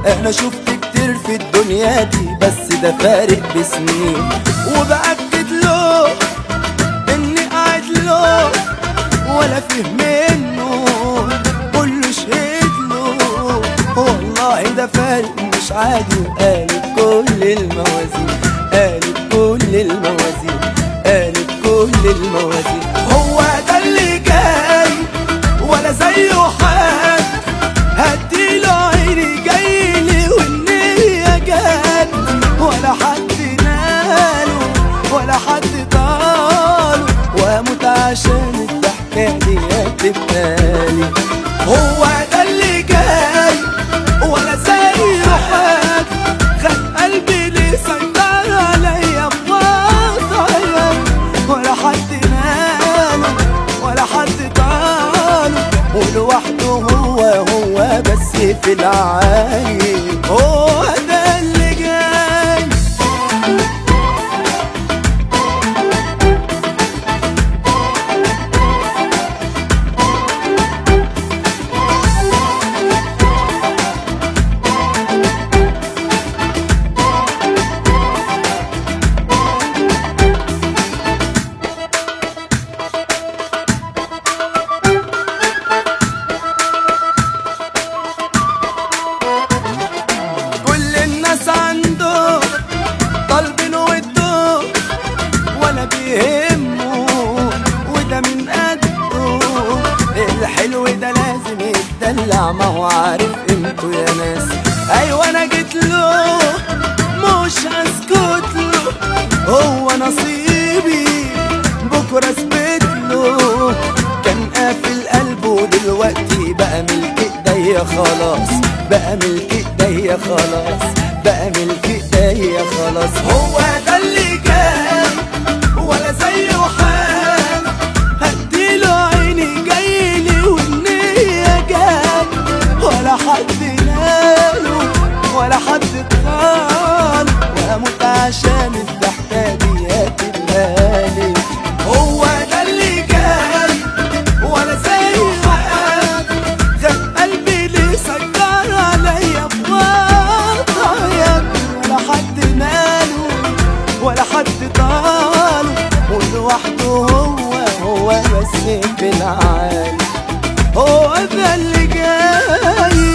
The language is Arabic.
انا شفت كتير في الدنيا دي بس ده فارق بسنين، وبأكد له اني قاعد له ولا فيه منه، كله شهد له والله ده فارق مش عادي. وقالت كل الموازين، قالت كل الموازين، قالت كل الموازين. هو ده اللي جاي ولا زيه حد، هديله عيني جايلي والنية جت، ولا حد ناله ولا حد طاله، واموت عشان الضحكة دي تبقالي. هو ده اللي جاي ولا زيه حد، خد قلبي ليه سيطر عليا بوضعي، ولا حد ناله ولا حد طاله، ولوحده هو بس في العالي. هو ده اللي جاي. عنده طالبين وده ولا بيهمه، وده من قده الحلو ده لازم يتدلع، ما هو عارف قيمته يا ناس. ايوه انا جيت له مش هسكت له، هو نصيبي بكره اثبت له. كان قافل قلبه ودلوقتي بقى ملك ايديا خلاص، بقى ملك ايديا خلاص، بقى ملك ايديا خلاص. هو ده اللي جاي ولا زيه حال، هديله عيني جايلي والنية جاي، ولا حد ناله ولا حد طال، واموت عشان الضحكة دي تبقالي. هو ده اللي جاي ولا زيه حال، خد قلبي ليه سيطر عليا بوضعي، ولا حد ناله ولا حد طاله، ولوحده هو بس في العالي. هو ده اللي جاي.